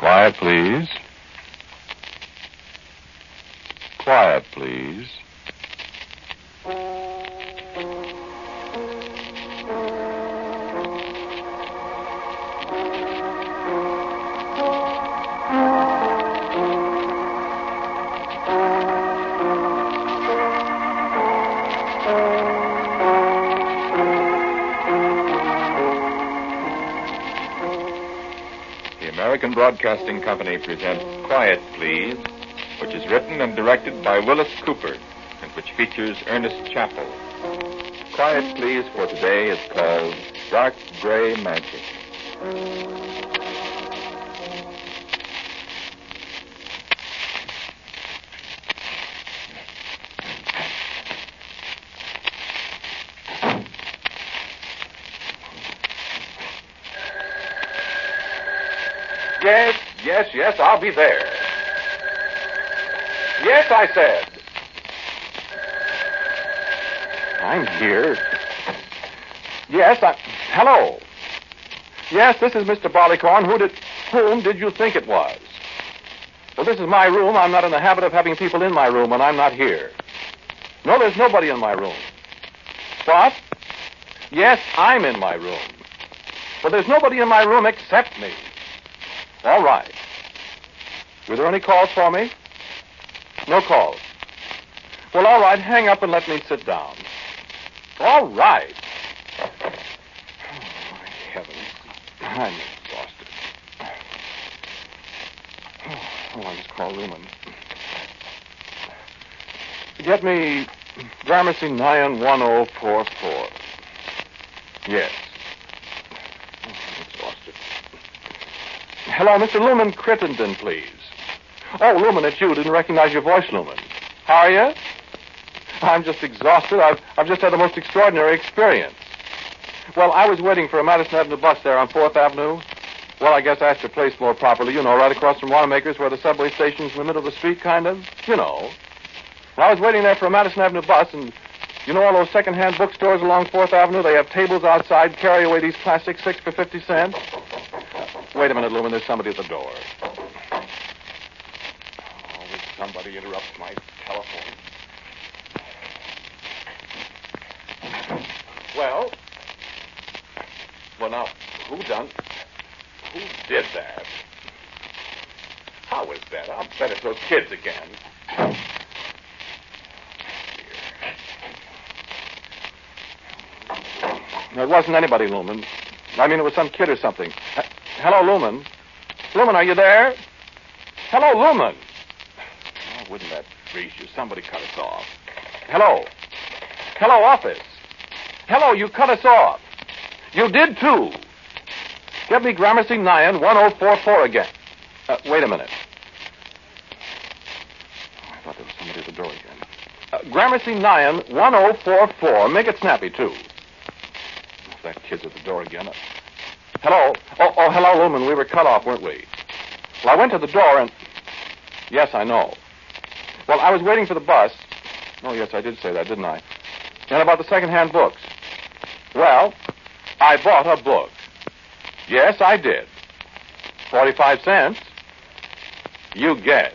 Quiet, please. Quiet, please. The American Broadcasting Company presents Quiet, Please, which is written and directed by Willis Cooper, and which features Ernest Chappell. Quiet, Please for today is called Dark Gray Magic. Yes, I'll be there. Yes, I said. I'm here. Yes, Hello. Yes, this is Mr. Barleycorn. Whom did you think it was? Well, this is my room. I'm not in the habit of having people in my room when I'm not here. No, there's nobody in my room. What? Yes, I'm in my room. But there's nobody in my room except me. All right. Were there any calls for me? No calls. Well, all right. Hang up and let me sit down. All right. Oh, my heavens. I'm exhausted. Oh, I just call Lumen. Get me Gramercy 91044. Yes. Oh, I'm exhausted. Hello, Mr. Lumen Crittenden, please. Oh, Lumen, it's you. Didn't recognize your voice, Lumen. How are you? I'm just exhausted. I've just had the most extraordinary experience. Well, I was waiting for a Madison Avenue bus there on 4th Avenue. Well, I guess I asked your place more properly. You know, right across from Wanamaker's where the subway station's in the middle of the street, kind of. You know. Well, I was waiting there for a Madison Avenue bus, and you know all those second-hand bookstores along 4th Avenue? They have tables outside, carry away these classics 6 for 50 cents. Wait a minute, Lumen. There's somebody at the door. Always somebody interrupts my telephone. Well, now, who did that? How is that? I'll bet it's those kids again. No, it wasn't anybody, Lumen. I mean, it was some kid or something. Hello, Lumen. Lumen, are you there? Hello, Lumen. Oh, wouldn't that freeze you? Somebody cut us off. Hello. Hello, office. Hello, you cut us off. You did, too. Get me Gramercy 91044 again. Wait a minute. Oh, I thought there was somebody at the door again. Gramercy 91044. Make it snappy, too. If that kid's at the door again. Hello? Oh, hello, Lumen. We were cut off, weren't we? Well, I went to the door and... Yes, I know. Well, I was waiting for the bus. Oh, yes, I did say that, didn't I? And about the second-hand books. Well, I bought a book. Yes, I did. 45 cents. You guess.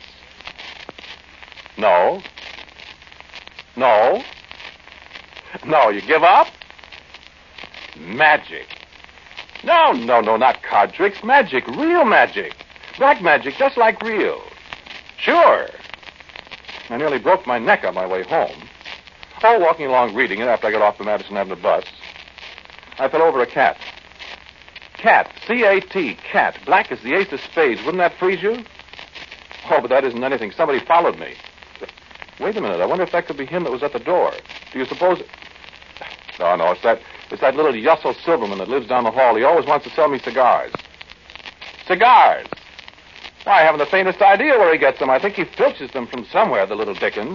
No. No. No, you give up? Magic. No, not card tricks. Magic, real magic. Black magic, just like real. Sure. I nearly broke my neck on my way home. Oh, walking along reading it after I got off the Madison Avenue bus. I fell over a cat. Cat, C-A-T, cat. Black as the ace of spades. Wouldn't that freeze you? Oh, but that isn't anything. Somebody followed me. Wait a minute. I wonder if that could be him that was at the door. Do you suppose... No, it's that little Yussel Silverman that lives down the hall. He always wants to sell me cigars. Cigars? Why, I haven't the faintest idea where he gets them. I think he filches them from somewhere, the little Dickens.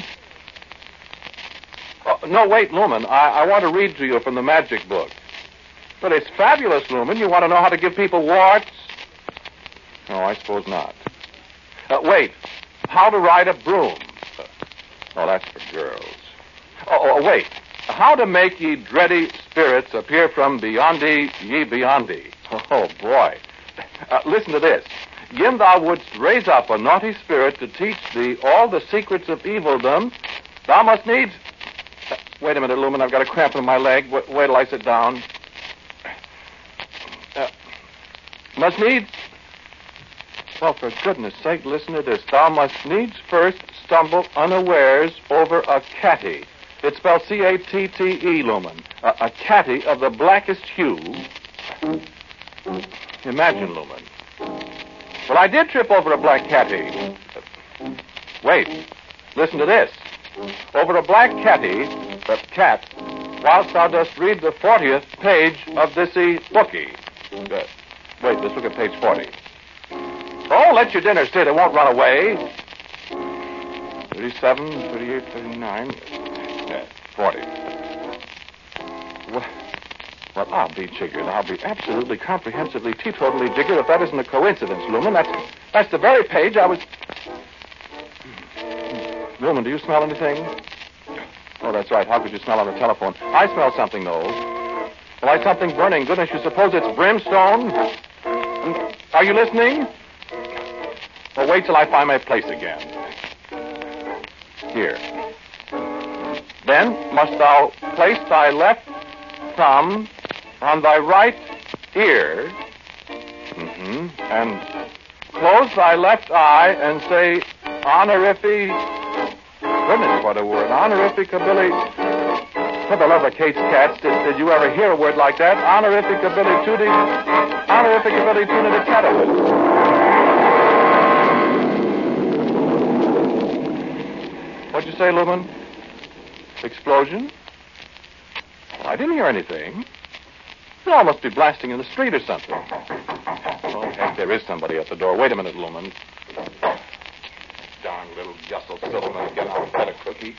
Oh, no, wait, Lumen. I want to read to you from the magic book. But it's fabulous, Lumen. You want to know how to give people warts? No, I suppose not. Wait. How to ride a broom. Oh, that's for girls. Oh, wait. How to make ye dready spirits appear from beyond ye beyond. Oh, boy. Listen to this. Gin thou wouldst raise up a naughty spirit to teach thee all the secrets of evilldom, thou must needs... Wait a minute, Lumen, I've got a cramp in my leg. Wait till I sit down. Must needs... Well, for goodness sake, listen to this. Thou must needs first stumble unawares over a catty. It's spelled C-A-T-T-E, Lumen. A catty of the blackest hue. Imagine, Lumen. Well, I did trip over a black catty. Wait. Listen to this. Over a black catty, the cat, whilst thou dost read the 40th page of thisy bookie. Wait, let's look at page 40. Oh, let your dinner sit. It won't run away. 37, 38, 39, 40. Well, I'll be jiggered. I'll be absolutely, comprehensively, teetotally jiggered if that isn't a coincidence, Lumen. That's the very page I was... Lumen, do you smell anything? Oh, that's right. How could you smell on the telephone? I smell something, though. Why, something burning. Goodness, you suppose it's brimstone? Are you listening? Well, wait till I find my place again. Here. Then must thou place thy left thumb on thy right ear, and close thy left eye and say, honorific... Goodness, what a word. Honorificability... For the love of Kate's cats, did you ever hear a word like that? Honorificability to the... Honorificability to the catawit. What'd you say, Lumen? Explosion? I didn't hear anything. It all must be blasting in the street or something. Oh, heck, there is somebody at the door. Wait a minute, Lumen. Darn little Yussel Silverman, get out of bed, a cookie.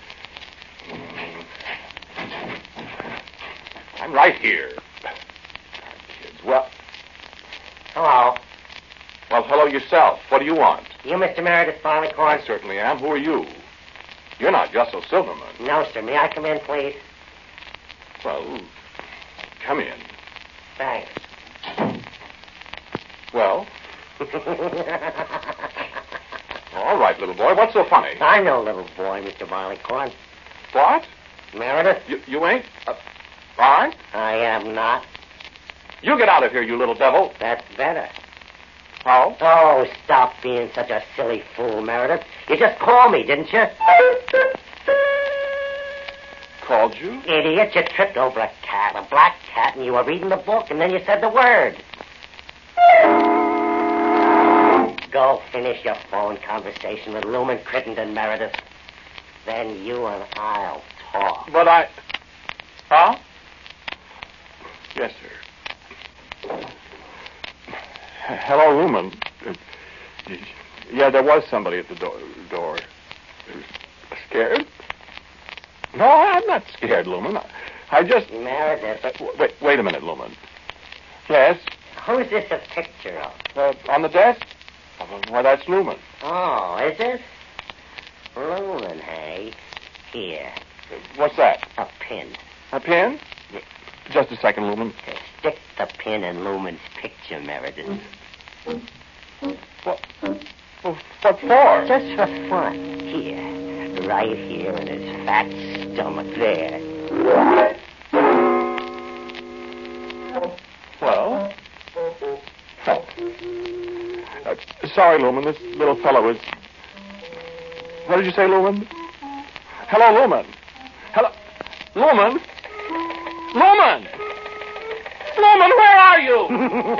I'm right here. Kids, well... Hello. Well, hello yourself. What do you want? You Mr. Meredith Barleycorn? I certainly am. Who are you? You're not Yussel Silverman. No, sir. May I come in, please? Well, come in. Thanks. Well? All right, little boy. What's so funny? I'm no little boy, Mr. Barleycorn. What? Meredith? You ain't? Aren't? I am not. You get out of here, you little devil. That's better. How? Oh, stop being such a silly fool, Meredith. You just called me, didn't you? Called you? Idiot, you tripped over a cat, a black cat, and you were reading the book, and then you said the word. Go finish your phone conversation with Lumen Crittenden, Meredith. Then you and I'll talk. But I... Huh? Yes, sir. Hello, Lumen. Yeah, there was somebody at the door. Scared? No, I'm not scared, Lumen. I just... Meredith. Wait a minute, Lumen. Yes? Who's this a picture of? On the desk? Why, that's Lumen. Oh, is it? Lumen, hey? Here. What's that? A pin. A pin? Just a second, Lumen. Stick the pin in Lumen's picture, Meredith. What for? Just for fun. Here. Right here in his fat stomach. There. Well? Sorry, Lumen. This little fellow is... What did you say, Lumen? Hello, Lumen. Hello... Lumen? Lumen! Lumen, where are you?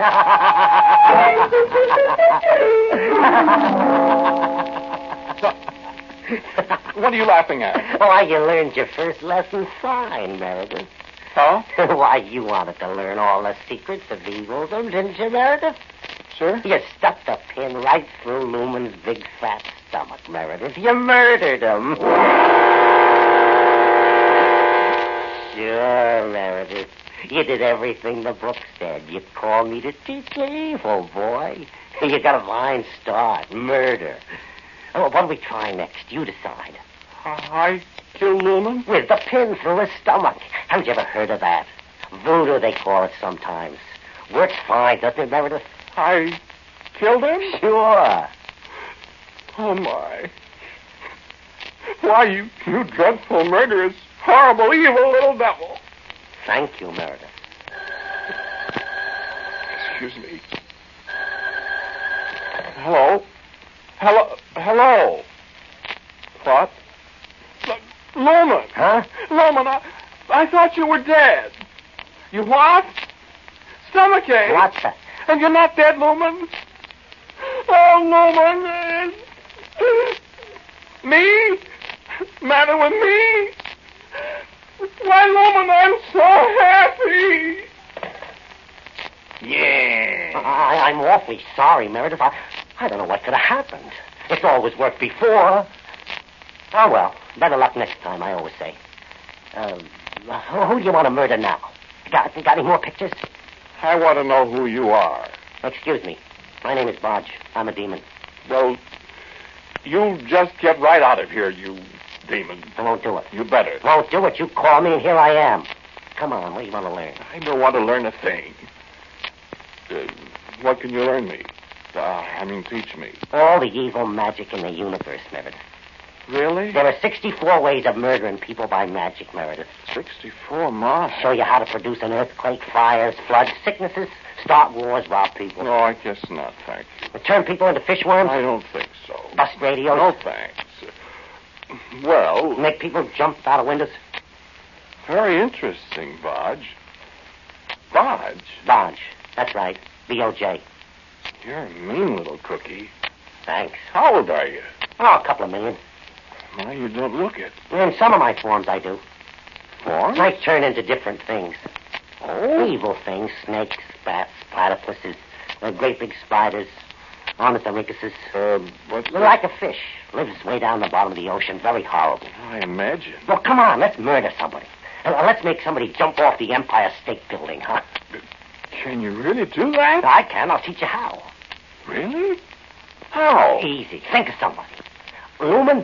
What are you laughing at? Why, you learned your first lesson fine, Meredith. Huh? Why, you wanted to learn all the secrets of evilldom, didn't you, Meredith? Sir? You stuck the pin right through Lumen's big fat stomach, Meredith. You murdered him. Sure, Meredith. You did everything the book said. You called me to teach you evil, boy. You got a fine start. Murder. Oh, what do we try next? You decide. I killed Lumen? With the pin through his stomach. Haven't you ever heard of that? Voodoo, they call it sometimes. Works fine, doesn't it, Meredith? I killed him? Sure. Oh, my. Why, you dreadful, murderous, horrible, evil little devil. Thank you, Meredith. Excuse me. Hello? Hello? What? Lumen. Huh? Lumen, I thought you were dead. You what? Stomachache. What the? And you're not dead, Lumen? Oh, Lumen. Me? Matter with me? Why, Lumen, I'm so happy. Yeah. I'm awfully sorry, Meredith. I don't know what could have happened. It's always worked before. Oh, well, better luck next time, I always say. Who do you want to murder now? Got any more pictures? I want to know who you are. Excuse me. My name is Bodge. I'm a demon. Well, you just get right out of here, you demon. I won't do it. You better. Won't do it. You call me, and here I am. Come on, what do you want to learn? I don't want to learn a thing. What can you learn me? Teach me. All the evil magic in the universe, Meredith. Really? There are 64 ways of murdering people by magic, Meredith. 64 miles. Show you how to produce an earthquake, fires, floods, sicknesses, start wars, rob people. No, I guess not, thank you. Turn people into fishworms. I don't think so. Bust radios. No, thanks. Well... Make people jump out of windows. Very interesting, Bodge. Bodge? Bodge. That's right. B-O-J. You're a mean little cookie. Thanks. How old are you? Oh, a couple of million. Well, you don't look it. In some of my forms, I do. Forms? I turn into different things. Oh? Evil things. Snakes, bats, platypuses, great big spiders, ornithorynchuses. What's Like a fish. Lives way down the bottom of the ocean. Very horrible. I imagine. Well, come on. Let's murder somebody. Let's make somebody jump off the Empire State Building, huh? Can you really do that? I can. I'll teach you how. Really? How? Easy. Think of somebody. Lumen?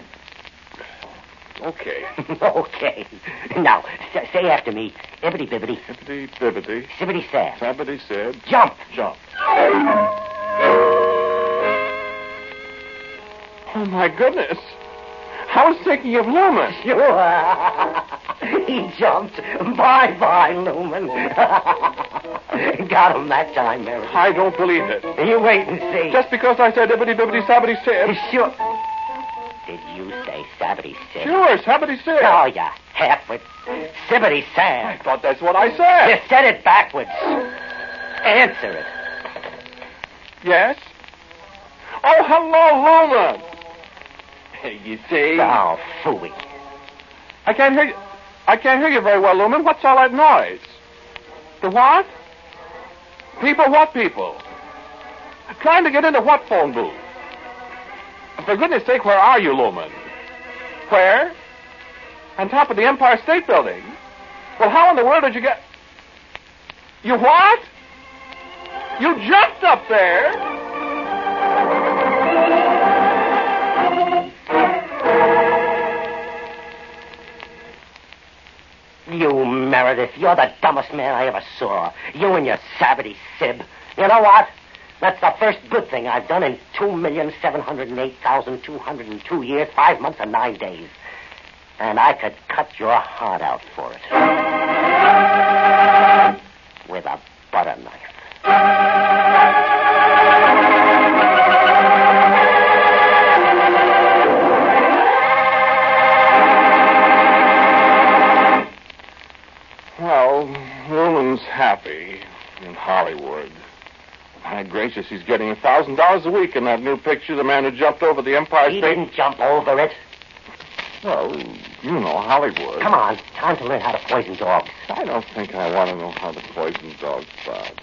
Okay. Okay. Now, say after me. Ibbity bibbity. Hippity bibbity. Sibbity sad. Sabbity said. Jump. Jump. Oh, my goodness. I was thinking of Lumen. Sure. He jumped. Bye-bye, Lumen. Got him that time, Mary. I don't believe it. You wait and see. Just because I said ibbity bibbity sabbity said. Sure. Did you say Sabbity Sid? Sure, sabbity said. Oh, you halfwit. Sibbity I Sad. thought that's what I said. You said it backwards. Answer it. Yes? Oh, hello, Lumen. You see? Oh, phooey. I can't hear you very well, Lumen. What's all that noise? The what? People, what people? Trying to get into what phone booth? For goodness sake, where are you, Lumen? Where? On top of the Empire State Building? Well, how in the world did you get... You what? You jumped up there? You, Meredith, you're the dumbest man I ever saw. You and your Sabbity Sib. You know what? That's the first good thing I've done in 2,708,202 years, 5 months, and 9 days. And I could cut your heart out for it. With a butter knife. Well, Lumen's happy in Hollywood. My gracious, he's getting $1,000 a week in that new picture, The Man Who Jumped Over the Empire He State... didn't jump over it. Well, you know, Hollywood. Come on, time to learn how to poison dogs. I don't think I want to know how to poison dogs, Bodge.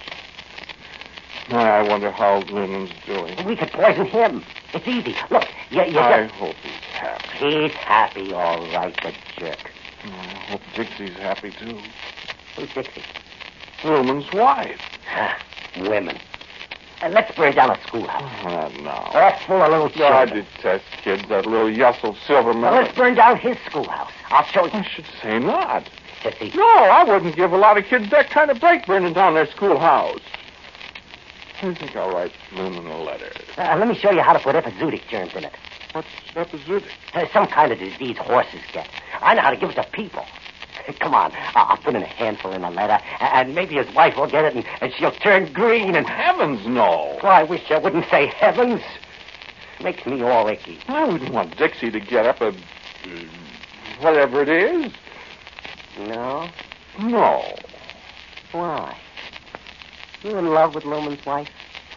I wonder how Lumen's doing. We could poison him. It's easy. Look, you I hope he's happy. He's happy, all right, the jerk. I hope Dixie's happy, too. Who's Dixie? Lumen's wife. Women. Let's burn down a schoolhouse. No. All full of little I children. detest kids, that little Yussel Silverman. Well, let's burn down his schoolhouse. I'll show you. I should say not. Sissy. No, I wouldn't give a lot of kids that kind of break burning down their schoolhouse. I think I'll write Lumen a letter. Let me show you how to put epizootic germs in it. What's epizootic? Some kind of disease horses get. I know how to give it to people. Come on, I'll put in a handful in a letter, and maybe his wife will get it, and she'll turn green, and... Heavens, no. Well, I wish I wouldn't say heavens. Makes me all icky. I wouldn't want Dixie to get up whatever it is. No? No. Why? You in love with Lumen's wife?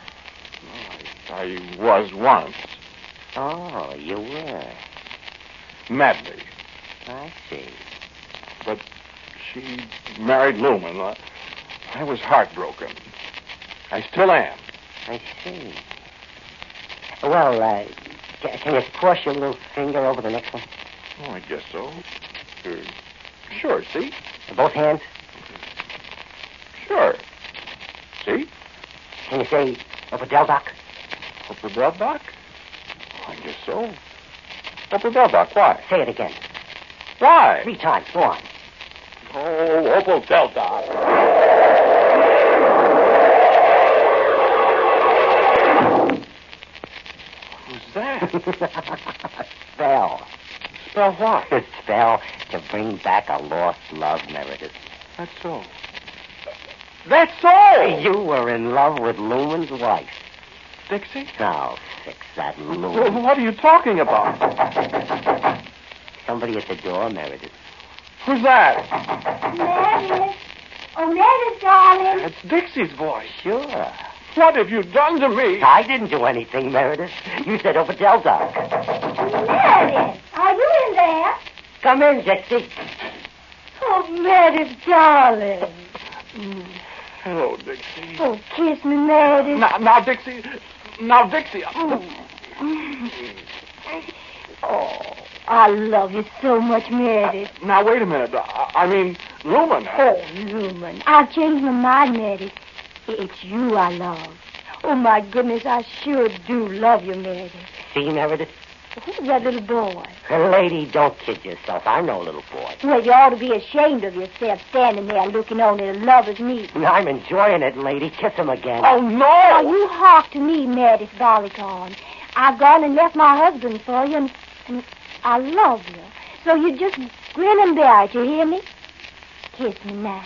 I was once. Oh, you were. Madly. I see. But she married Lumen. I was heartbroken. I still am. I see. Well, can you cross your little finger over the next one? Oh, I guess so. Sure, see? Both hands? Sure. See? Can you say Opadeldoc? Opadeldoc? I guess so. Opadeldoc, why? Say it again. Why? 3 times. Go on. Oh, Opadeldoc. Who's that? Spell. Spell what? A spell to bring back a lost love, Meredith. That's so. That's so! You were in love with Lumen's wife. Dixie? Now, fix that Lumen. What are you talking about? Somebody at the door, Meredith. Who's that? Meredith. Oh, Meredith, darling. It's Dixie's voice. Sure. What have you done to me? I didn't do anything, Meredith. You said Opadeldoc. Meredith, are you in there? Come in, Dixie. Oh, Meredith, darling. Hello, Dixie. Oh, kiss me, Meredith. Now, Dixie. Now, Dixie. Oh, I love you so much, Meredith. Now, wait a minute. I mean, Lumen. Oh, Lumen, I've changed my mind, Meredith. It's you I love. Oh, my goodness, I sure do love you, Meredith. See, Meredith? Who's that little boy? Lady, don't kid yourself. I'm no little boy. Well, you ought to be ashamed of yourself standing there looking on at a lover's meet. I'm enjoying it, lady. Kiss him again. Oh, Now, no! you hark to me, Meredith Barleycorn. I've gone and left my husband for you, and I love you. So you just grin and bear it, you hear me? Kiss me now.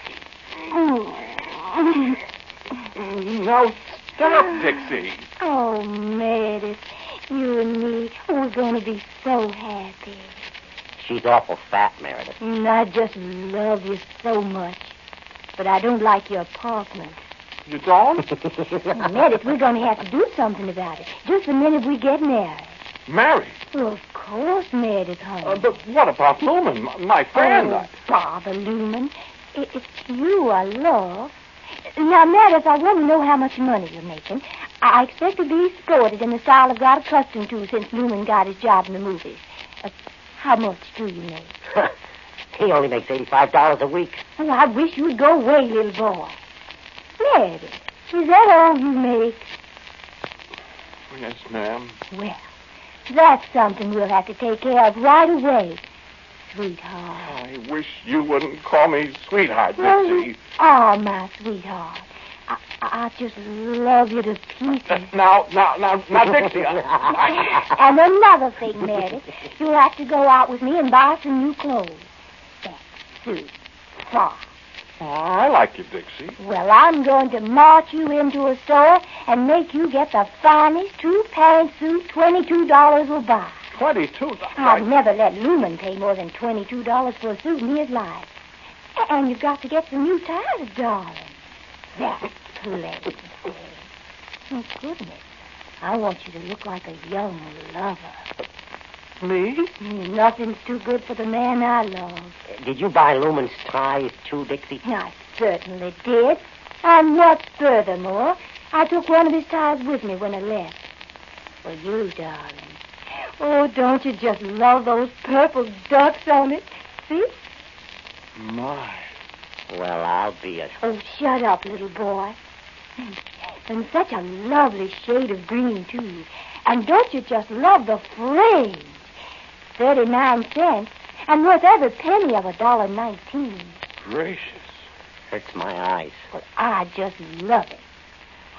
Now, stop, Dixie. Oh, Meredith, you and me, we're going to be so happy. She's awful fat, Meredith. I just love you so much. But I don't like your apartment. You don't? Meredith, we're going to have to do something about it. Just the minute we get married. Married? Well, of course, Meredith, honey. But what about Lumen, my friend? Oh, bother, Lumen. It's you I love. Now, Meredith, I want to know how much money you're making. I expect to be escorted in the style I've got accustomed to since Lumen got his job in the movies. How much do you make? He only makes $85 a week. Oh, I wish you'd go away, little boy. Meredith, is that all you make? Yes, ma'am. Well, that's something we'll have to take care of right away, sweetheart. I wish you wouldn't call me sweetheart, Dixie. Oh, my sweetheart. I just love you to pieces. Now, Dixie. And another thing, Meredith. You'll have to go out with me and buy some new clothes. That's sweetheart. Oh, I like you, Dixie. Well, I'm going to march you into a store and make you get the finest two-pant suit $22 will buy. $22? I've never let Lumen pay more than $22 for a suit in his life. And you've got to get some new ties, darling. That's plenty. Oh, goodness. I want you to look like a young lover. Me? Nothing's too good for the man I love. Did you buy Lumen's ties, too, Dixie? I certainly did. And what's furthermore, I took one of his ties with me when I left. For you, darling. Oh, don't you just love those purple ducks on it? See? My. Well, I'll be a... Oh, shut up, little boy. And such a lovely shade of green, too. And don't you just love the fringe? 39 cents, and worth every penny of $1.19. Gracious. Hurts my eyes. Well, I just love it. Oh,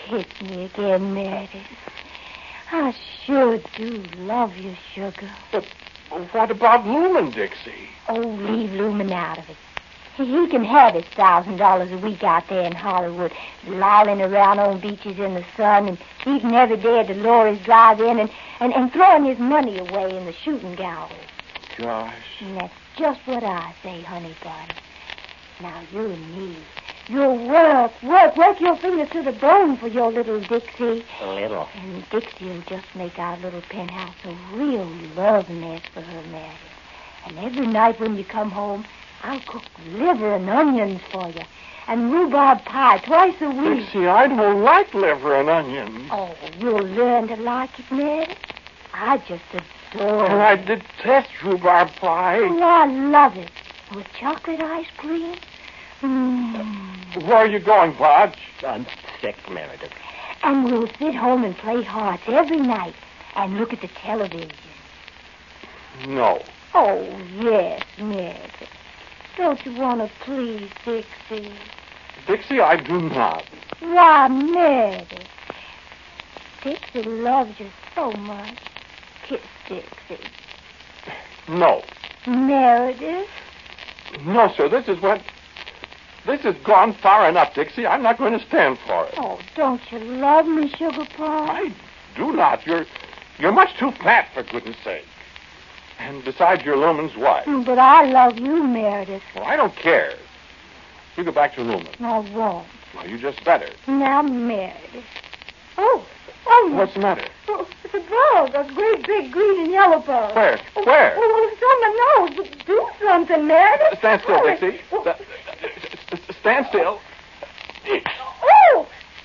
kiss me again, Meredith. I sure do love you, sugar. But what about Lumen, Dixie? Oh, leave Lumen out of it. He can have his $1,000 a week out there in Hollywood, lolling around on beaches in the sun and eating every day at Dolores Drive-In and throwing his money away in the shooting gallery. Gosh. And that's just what I say, honey bunny. Now, you and me, you'll work your fingers to the bone for your little Dixie. A little. And Dixie will just make our little penthouse a real love nest for her, Meredith. And every night when you come home, I'll cook liver and onions for you. And rhubarb pie twice a week. Dixie, I don't like liver and onions. Oh, you'll learn to like it, Meredith. I just adore it. And I detest rhubarb pie. Oh, I love it. With chocolate ice cream. Where are you going, Podge? I'm sick, Meredith. And we'll sit home and play hearts every night and look at the television. No. Oh, yes, Meredith. Don't you want to please Dixie? Dixie, I do not. Why, Meredith. Dixie loves you so much. Kiss Dixie. No. Meredith? No, sir. This has gone far enough, Dixie. I'm not going to stand for it. Oh, don't you love me, Sugar Pie? I do not. You're much too fat, for goodness sake. And besides, you're Lumen's wife. But I love you, Meredith. Well, I don't care. You go back to Lumen. I won't. Well, you just better. Now, Meredith. Oh, What's the matter? Oh, it's a bug, a great big green and yellow bug. Where? Where? Oh, it's on my nose. Do something, Meredith. Stand still, Oh, Dixie. Stand still. Oh!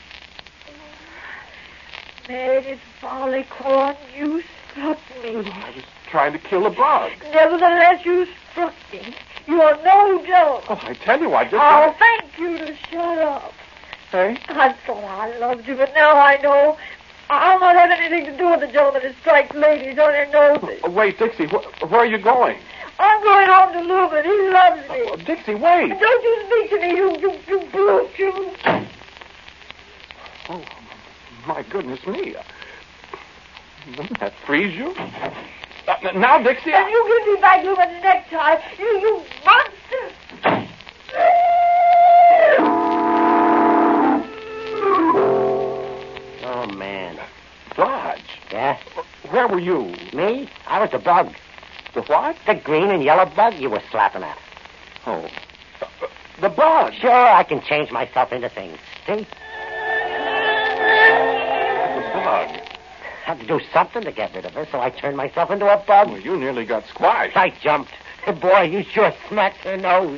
Meredith Barleycorn, you struck me. I was trying to kill a bug. Nevertheless, you struck me. You're no joke. Oh, I tell you, I just... Oh, thank you to shut up. Hey? I thought I loved you, but now I know I'll not have anything to do with the gentleman who strikes ladies on their noses. Wait, Dixie, where are you going? I'm going home to Lumen. He loves me. Oh, Dixie, wait. Don't you speak to me, you brute, you. Oh, my goodness me. Doesn't that freeze you? Now, Dixie... And you give me back Lumen's necktie, you monster. Oh, man. Dodge. Yeah? Where were you? Me? I was the bug. The what? The green and yellow bug you were slapping at. Oh. The bug. Sure, I can change myself into things. See? The bug. Had to do something to get rid of her, so I turned myself into a bug. Well, you nearly got squashed. I jumped. Boy, you sure smacked her nose.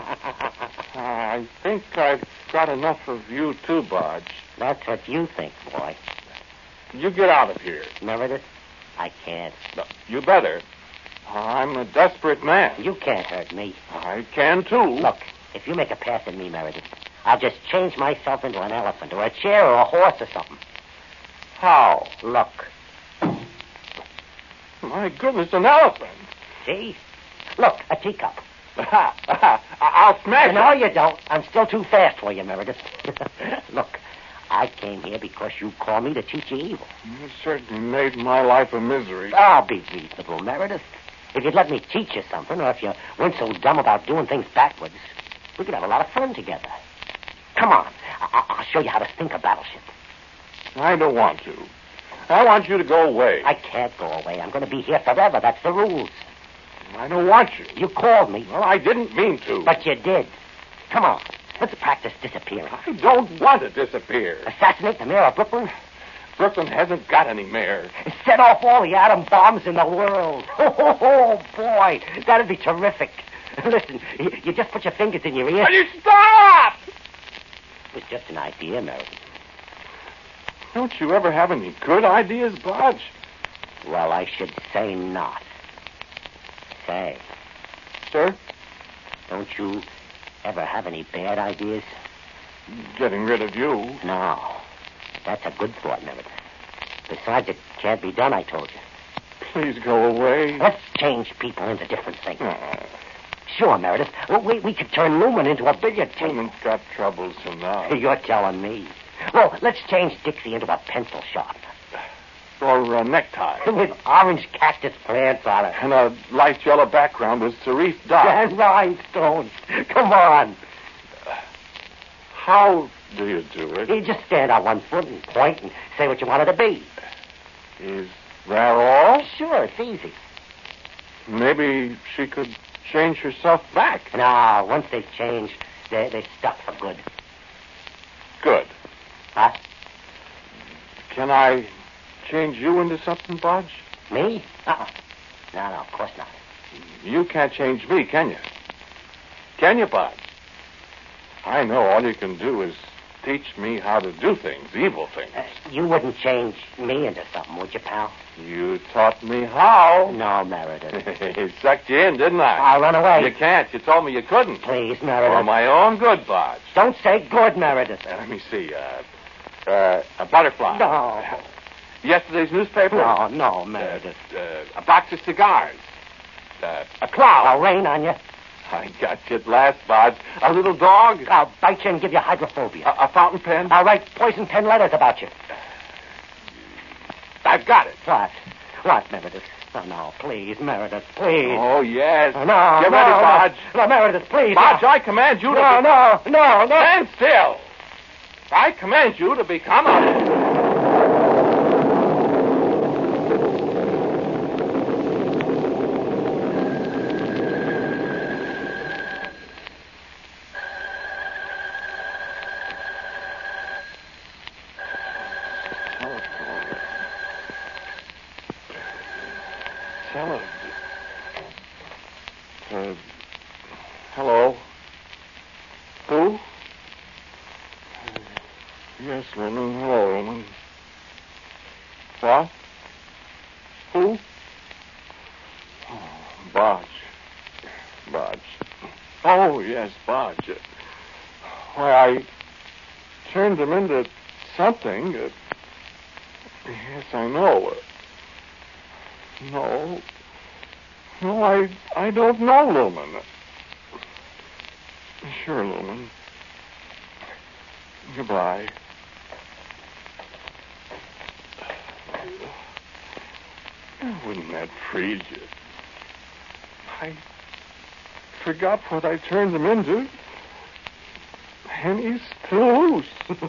I think I've got enough of you, too, Bodge. That's what you think, boy. You get out of here. Meredith, I can't. No, you better. I'm a desperate man. You can't hurt me. I can, too. Look, if you make a pass at me, Meredith, I'll just change myself into an elephant or a chair or a horse or something. How? Look. My goodness, an elephant. See? Look, a teacup. I'll smash it. No, you don't. I'm still too fast for you, Meredith. Look, I came here because you called me to teach you evil. You certainly made my life a misery. I'll be reasonable, Meredith. If you'd let me teach you something, or if you weren't so dumb about doing things backwards, we could have a lot of fun together. Come on. I'll show you how to sink a battleship. I don't want to. I want you to go away. I can't go away. I'm going to be here forever. That's the rules. I don't want you. You called me. Well, I didn't mean to. But you did. Come on. Let's practice disappearing. I don't want to disappear. Assassinate the mayor of Brooklyn? Brooklyn hasn't got any mayor. Set off all the atom bombs in the world. Oh, boy. That'd be terrific. Listen, you just put your fingers in your ears. Will you stop? It was just an idea, Meredith. Don't you ever have any good ideas, Bodge? Well, I should say not. Say, Sir? don't you ever have any bad ideas? Getting rid of you. No. That's a good thought, Meredith. Besides, it can't be done, I told you. Please go away. Let's change people into different things. Oh, Sure, Meredith. We could turn Lumen into a billiard table. Lumen's got troubles enough. You're telling me. Oh, let's change Dixie into a pencil sharpener. Or a necktie. With orange cactus plants on it. And a light yellow background with cerise dots. And rhinestones. Come on. How do you do it? You just stand on one foot and point and say what you want it to be. Is that all? Sure, it's easy. Maybe she could change herself back. No, once they've changed, they're stuck for good. Good. Huh? Can I change you into something, Bodge? Me? Uh-uh. No, of course not. You can't change me, can you? Can you, Bodge? I know all you can do is teach me how to do things, evil things. You wouldn't change me into something, would you, pal? You taught me how. No, Meredith. Sucked you in, didn't I? I'll run away. You can't. You told me you couldn't. Please, Meredith. For my own good, Bodge. Don't say good, Meredith. Let me see. A butterfly. No. Yesterday's newspaper. No, Meredith. A box of cigars. A cloud. I'll rain on you. I got you at last, Bodge. A little dog. I'll bite you and give you hydrophobia. A fountain pen. I'll write poison pen letters about you. I've got it. What, Meredith? Oh, no, please, Meredith, please. Oh, yes. No, Get ready, Bodge. No, Meredith, please. Bodge, I command you to... No. Stand still. I command you to become a... Hello? Who? Yes, Lumen. Hello, Lumen. What? Who? Oh, Bodge. Oh, yes, Bodge. Why, I turned them into something. Yes, I know. No, I don't know, Lumen. Sure, Lumen. Goodbye. Wouldn't that freeze you? I forgot what I turned him into. And he's still loose.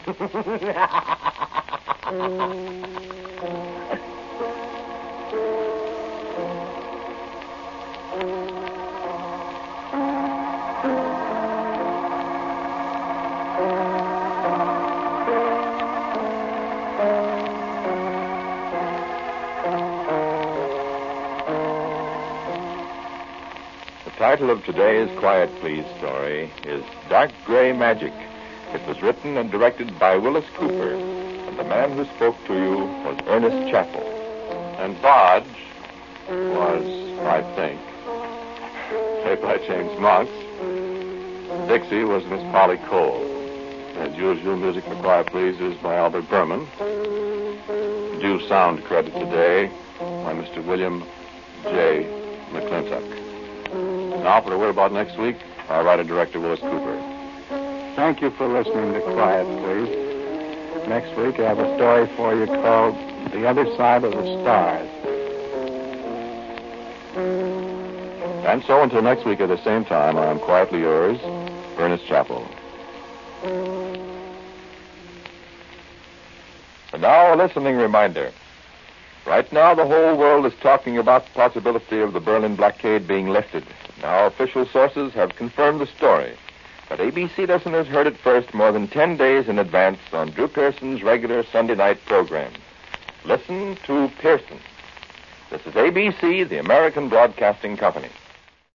The title of today's Quiet Please story is Dark Gray Magic. It was written and directed by Willis Cooper, and the man who spoke to you was Ernest Chappell. And Bodge was, I think, played by James Monks. Dixie was Miss Polly Cole. As usual, music for Quiet Please is by Albert Berman. Due sound credit today by Mr. William J. McClintock. Now for a word about next week, our writer-director, Willis Cooper. Thank you for listening to Quiet Please. Next week, I have a story for you called The Other Side of the Stars. And so until next week at the same time, I am quietly yours, Ernest Chappell. And now a listening reminder. Right now, the whole world is talking about the possibility of the Berlin blockade being lifted. Now, official sources have confirmed the story. But ABC listeners heard it first more than 10 days in advance on Drew Pearson's regular Sunday night program. Listen to Pearson. This is ABC, the American Broadcasting Company.